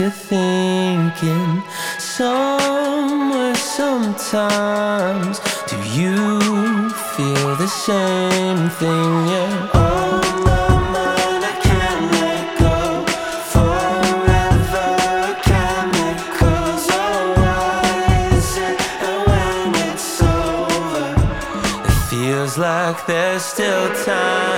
you thinking somewhere sometimes. Do you feel the same thing? Yeah. On my mind, I can't let go. Forever chemicals. Oh, why is it that when it's over, it feels like there's still time?